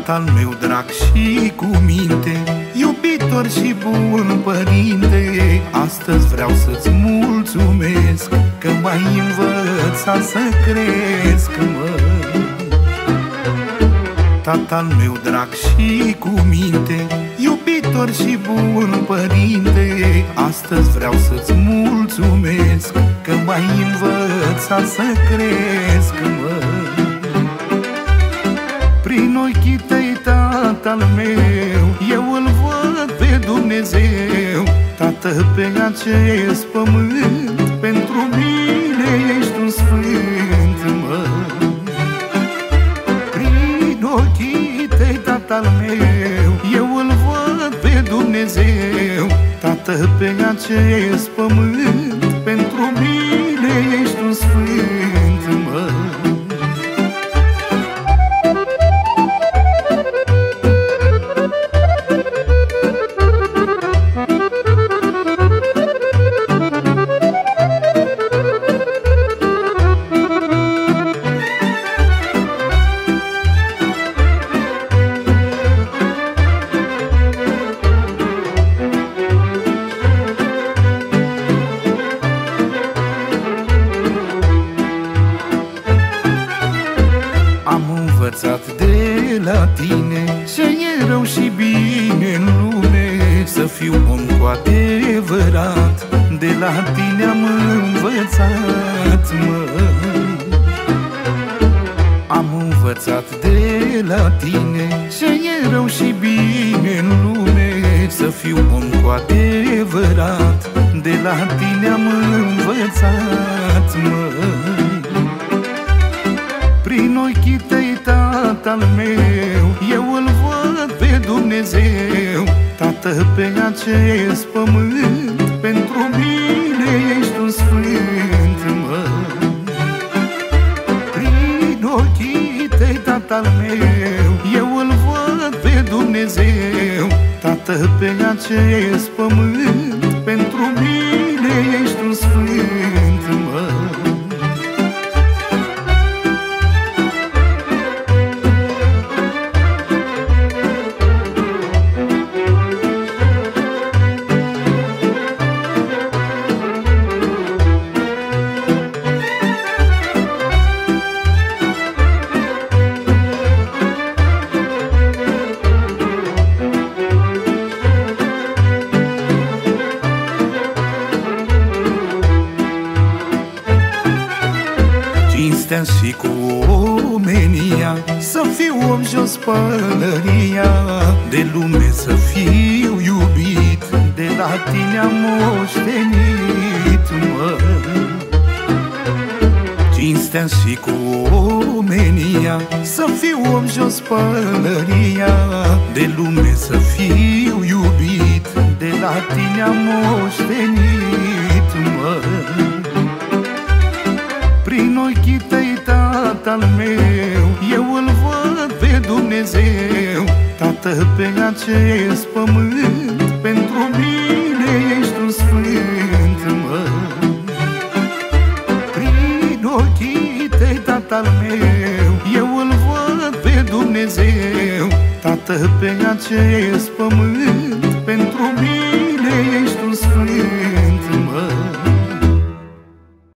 Tatăl meu drag și cu minte, iubitor și bun părinte, astăzi vreau să-ți mulțumesc că m-ai învățat să cresc, măi. Tatăl meu drag și cu minte, iubitor și bun părinte, astăzi vreau să-ți mulțumesc că m-ai învățat să cresc, măi. Prin ochii tăi, Tatăl meu, eu îl văd pe Dumnezeu. Tată, pe acest pământ, pentru mine ești un sfânt, măi. Prin ochii tăi, Tatăl meu, eu îl văd pe Dumnezeu. Tată, pe acest pământ, pentru mine ești un sfânt, măi. De la tine ce e rău și bine în lume, să fiu om cu adevărat. De la tine am învățat, măi. Am învățat de la tine ce e rău și bine în lume, să fiu om cu adevărat. De la tine am învățat, măi. Prin ochii tăi, Tatăl meu, eu îl văd pe Dumnezeu. Tată, pe acest pământ, pentru mine ești un sfânt, măi. Prin ochii tăi, Tatăl meu, eu îl văd pe Dumnezeu. Tată, pe acest pământ, pentru mine ești un sfânt, măi. Cinstea și cu omenia, să fiu om jos pălăria, de lume să fiu iubit, de la tine am moștenit, măi. Cinstea și cu omenia, să fiu om jos pălăria, de lume să fiu iubit, de la tine am moștenit, măi. Prin ochii tăi, Tatăl meu, eu îl văd pe Dumnezeu. Tată, pe acest pământ, pentru mine ești un sfânt, măi. Prin ochii tăi, Tatăl meu, eu îl văd pe Dumnezeu. Tată, pe acest pământ,